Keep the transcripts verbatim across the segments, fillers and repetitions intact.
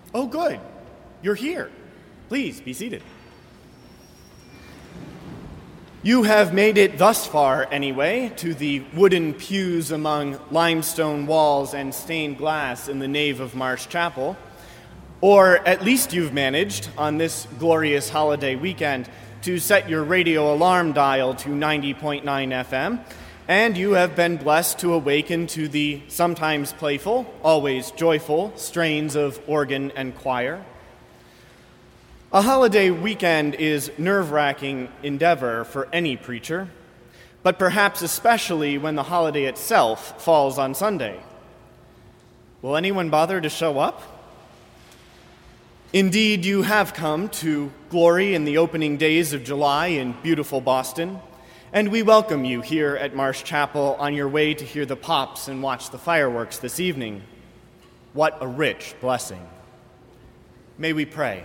Oh, good. You're here. Please, be seated. You have made it thus far, anyway, to the wooden pews among limestone walls and stained glass in the nave of Marsh Chapel. Or at least you've managed, on this glorious holiday weekend, to set your radio alarm dial to ninety point nine F M, and you have been blessed to awaken to the sometimes playful, always joyful strains of organ and choir. A holiday weekend is nerve-wracking endeavor for any preacher, but perhaps especially when the holiday itself falls on Sunday. Will anyone bother to show up? Indeed, you have come to glory in the opening days of July in beautiful Boston, and we welcome you here at Marsh Chapel on your way to hear the pops and watch the fireworks this evening. What a rich blessing. May we pray.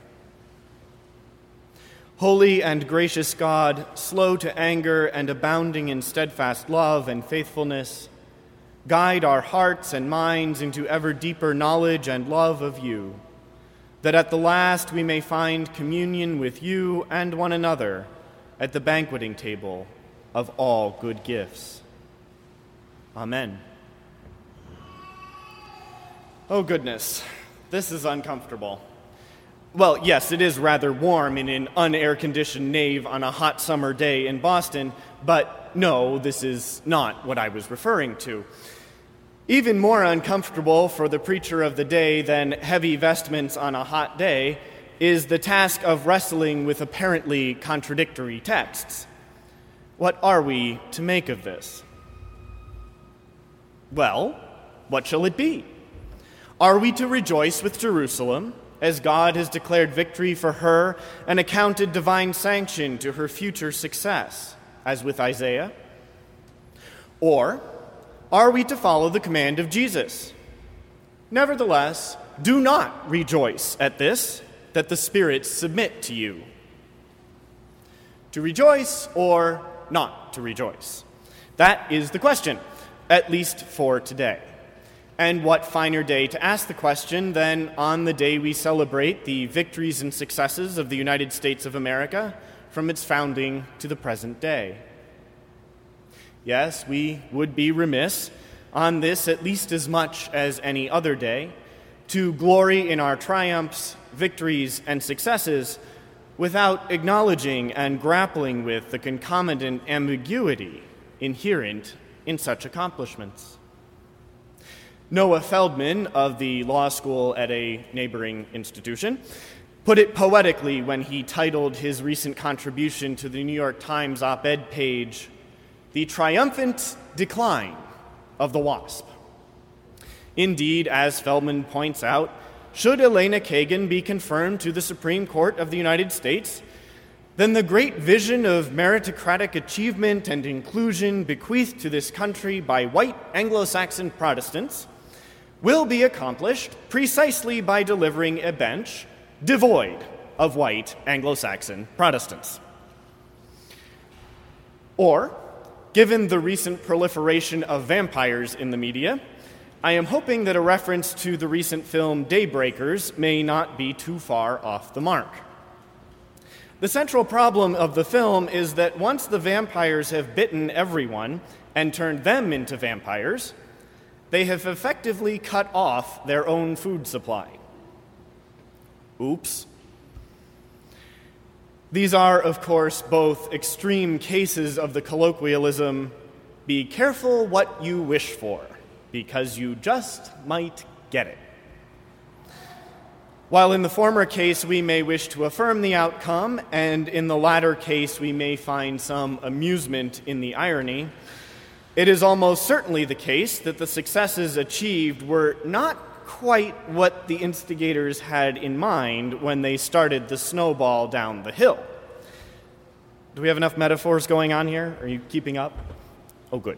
Holy and gracious God, slow to anger and abounding in steadfast love and faithfulness, guide our hearts and minds into ever deeper knowledge and love of you, that at the last we may find communion with you and one another at the banqueting table of all good gifts. Amen. Oh goodness, this is uncomfortable. Well, yes, it is rather warm in an unair-conditioned nave on a hot summer day in Boston, but no, this is not what I was referring to. Even more uncomfortable for the preacher of the day than heavy vestments on a hot day is the task of wrestling with apparently contradictory texts. What are we to make of this? Well, what shall it be? Are we to rejoice with Jerusalem, as God has declared victory for her and accounted divine sanction to her future success, as with Isaiah? Or are we to follow the command of Jesus? Nevertheless, do not rejoice at this, that the spirits submit to you. To rejoice or not to rejoice? That is the question, at least for today. And what finer day to ask the question than on the day we celebrate the victories and successes of the United States of America from its founding to the present day. Yes, we would be remiss on this at least as much as any other day to glory in our triumphs, victories, and successes without acknowledging and grappling with the concomitant ambiguity inherent in such accomplishments. Noah Feldman of the law school at a neighboring institution put it poetically when he titled his recent contribution to the New York Times op-ed page, "The Triumphant Decline of the Wasp." Indeed, as Feldman points out, should Elena Kagan be confirmed to the Supreme Court of the United States, then the great vision of meritocratic achievement and inclusion bequeathed to this country by white Anglo-Saxon Protestants will be accomplished precisely by delivering a bench devoid of white Anglo-Saxon Protestants. Or, given the recent proliferation of vampires in the media, I am hoping that a reference to the recent film Daybreakers may not be too far off the mark. The central problem of the film is that once the vampires have bitten everyone and turned them into vampires, they have effectively cut off their own food supply. Oops. These are, of course, both extreme cases of the colloquialism, "Be careful what you wish for, because you just might get it." While in the former case we may wish to affirm the outcome, and in the latter case we may find some amusement in the irony, it is almost certainly the case that the successes achieved were not quite what the instigators had in mind when they started the snowball down the hill. Do we have enough metaphors going on here? Are you keeping up? Oh, good.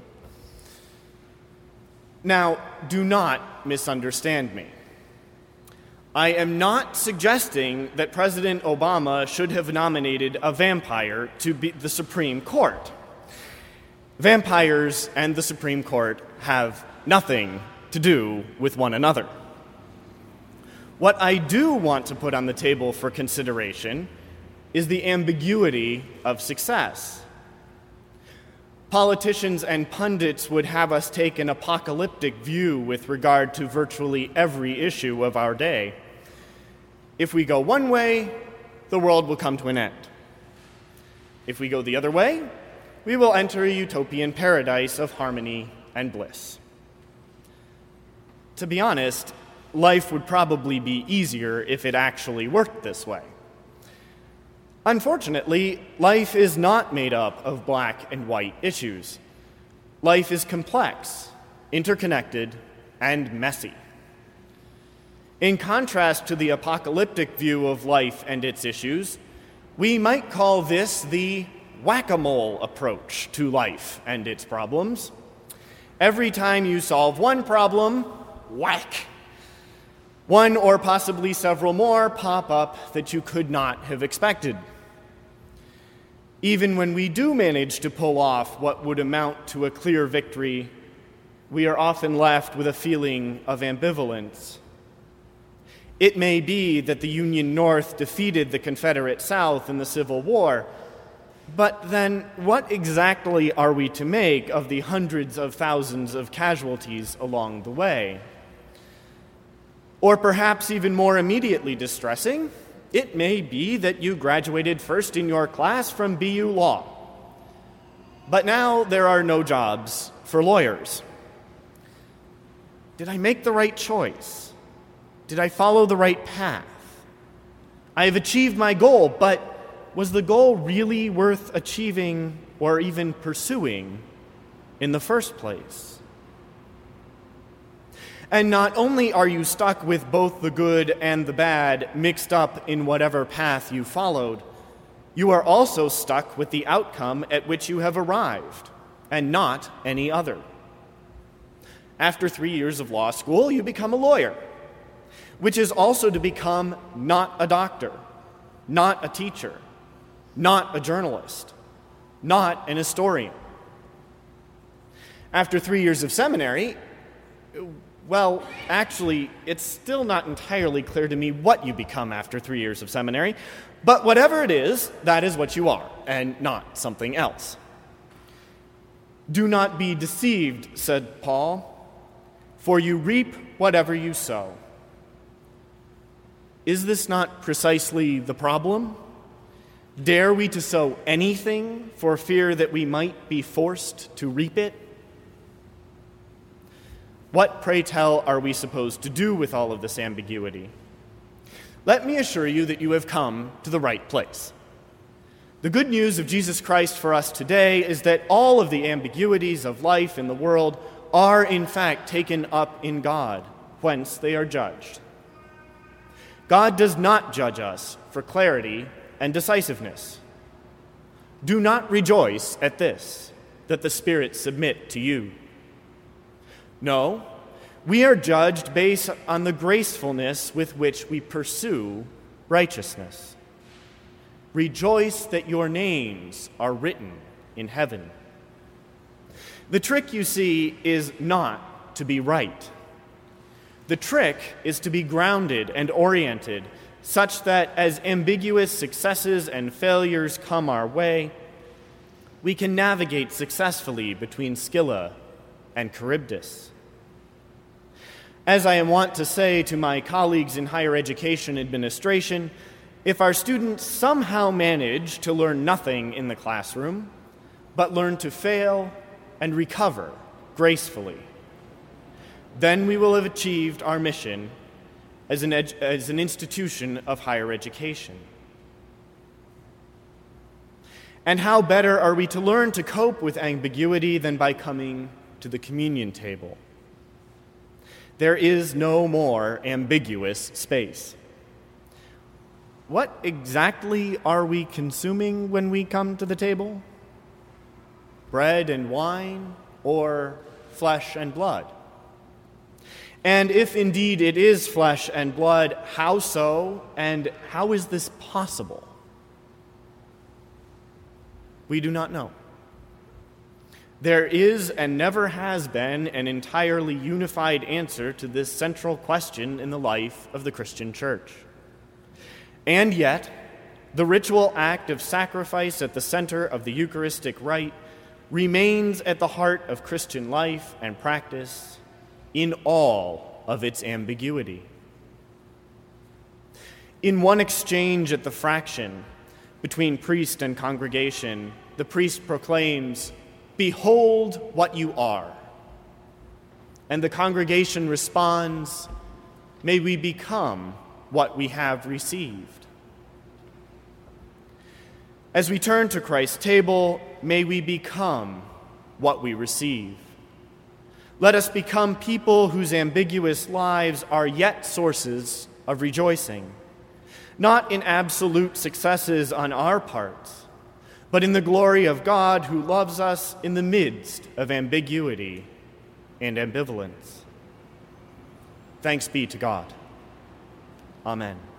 Now, do not misunderstand me. I am not suggesting that President Obama should have nominated a vampire to be the Supreme Court. Vampires and the Supreme Court have nothing to do with one another. What I do want to put on the table for consideration is the ambiguity of success. Politicians and pundits would have us take an apocalyptic view with regard to virtually every issue of our day. If we go one way, the world will come to an end. If we go the other way, we will enter a utopian paradise of harmony and bliss. To be honest, life would probably be easier if it actually worked this way. Unfortunately, life is not made up of black and white issues. Life is complex, interconnected, and messy. In contrast to the apocalyptic view of life and its issues, we might call this the whack-a-mole approach to life and its problems. Every time you solve one problem, whack! One or possibly several more pop up that you could not have expected. Even when we do manage to pull off what would amount to a clear victory, we are often left with a feeling of ambivalence. It may be that the Union North defeated the Confederate South in the Civil War, but then what exactly are we to make of the hundreds of thousands of casualties along the way? Or perhaps even more immediately distressing, it may be that you graduated first in your class from B U Law, but now there are no jobs for lawyers. Did I make the right choice? Did I follow the right path? I have achieved my goal, but was the goal really worth achieving or even pursuing in the first place? And not only are you stuck with both the good and the bad mixed up in whatever path you followed, you are also stuck with the outcome at which you have arrived, and not any other. After three years of law school, you become a lawyer, which is also to become not a doctor, not a teacher, not a journalist, not an historian. After three years of seminary, well, actually, it's still not entirely clear to me what you become after three years of seminary, but whatever it is, that is what you are, and not something else. Do not be deceived, said Paul, for you reap whatever you sow. Is this not precisely the problem? Dare we to sow anything for fear that we might be forced to reap it? What, pray tell, are we supposed to do with all of this ambiguity? Let me assure you that you have come to the right place. The good news of Jesus Christ for us today is that all of the ambiguities of life in the world are in fact taken up in God, whence they are judged. God does not judge us for clarity and decisiveness. Do not rejoice at this, that the spirits submit to you. No, we are judged based on the gracefulness with which we pursue righteousness. Rejoice that your names are written in heaven. The trick, you see, is not to be right. The trick is to be grounded and oriented such that as ambiguous successes and failures come our way, we can navigate successfully between Scylla and Charybdis. As I am wont to say to my colleagues in higher education administration, if our students somehow manage to learn nothing in the classroom, but learn to fail and recover gracefully, then we will have achieved our mission as an, edu- as an institution of higher education. And how better are we to learn to cope with ambiguity than by coming to the communion table? There is no more ambiguous space. What exactly are we consuming when we come to the table? Bread and wine, or flesh and blood? And if indeed it is flesh and blood, how so, and how is this possible? We do not know. There is and never has been an entirely unified answer to this central question in the life of the Christian church. And yet, the ritual act of sacrifice at the center of the Eucharistic rite remains at the heart of Christian life and practice in all of its ambiguity. In one exchange at the fraction between priest and congregation, the priest proclaims, "Behold what you are." And the congregation responds, "May we become what we have received." As we turn to Christ's table, may we become what we receive. Let us become people whose ambiguous lives are yet sources of rejoicing, not in absolute successes on our parts, but in the glory of God who loves us in the midst of ambiguity and ambivalence. Thanks be to God. Amen.